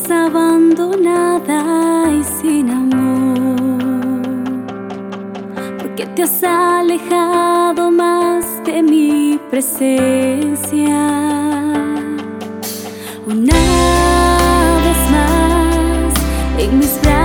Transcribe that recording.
sientes abandonada y sin amor, porque te has alejado más de mi presencia. Una vez más en mis brazos